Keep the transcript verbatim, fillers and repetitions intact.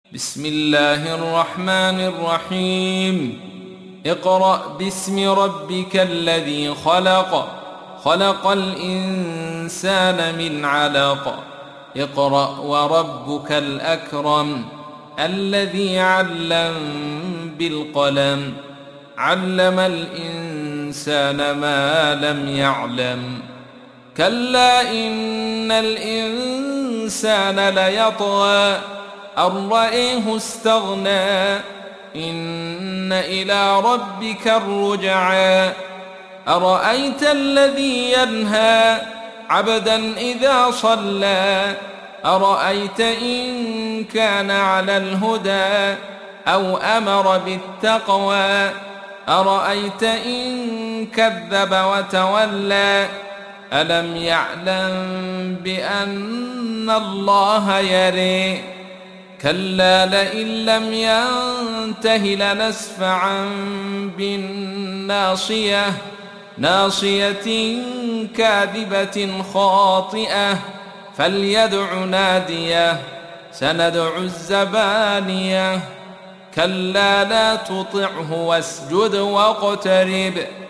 بسم الله الرحمن الرحيم. اقرأ باسم ربك الذي خلق خلق الإنسان من علق اقرأ وربك الأكرم الذي علم بالقلم علم الإنسان ما لم يعلم كلا إن الإنسان ليطغى أن رآه استغنى إن إلى ربك الرجعى أرأيت الذي ينهى عبدا إذا صلى أرأيت إن كان على الهدى أو أمر بالتقوى أرأيت إن كذب وتولى ألم يعلم بأن الله يرى كلا لئن لم ينته لنسفعا بالناصية ناصية كاذبة خاطئة فليدع ناديه سندع الزبانية كلا لا تطعه واسجد واقترب